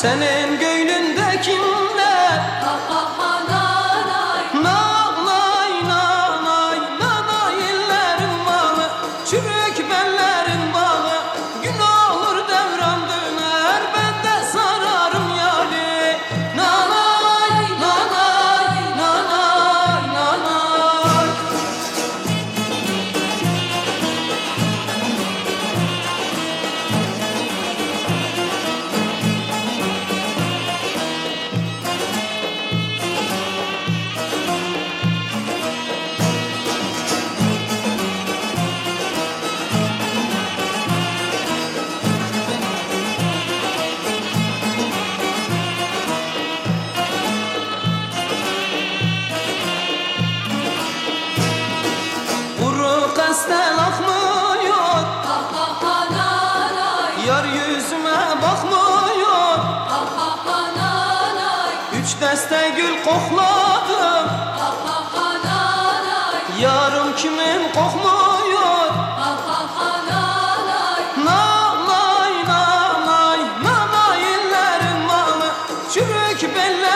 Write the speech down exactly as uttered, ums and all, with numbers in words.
Senin göğlünde kimler? Ha ha ha nanay. Nanay nanay nanay ellerin bağı, çürük bellerin bağı. Gün olur devran döner, ben de sararım yâri. Nanay nanay nanay nanay. Kuru kastel akmıyor, Ha ha ha nanay. yar yüzüme bakmıyor. Ha ha ha nanay. Üç deste gül kokladım, Ha ha ha nanay. yarım kimin kokmuyor. Ha ha ha nanay. Nanay nanay nanay ellerin malı, çürük beller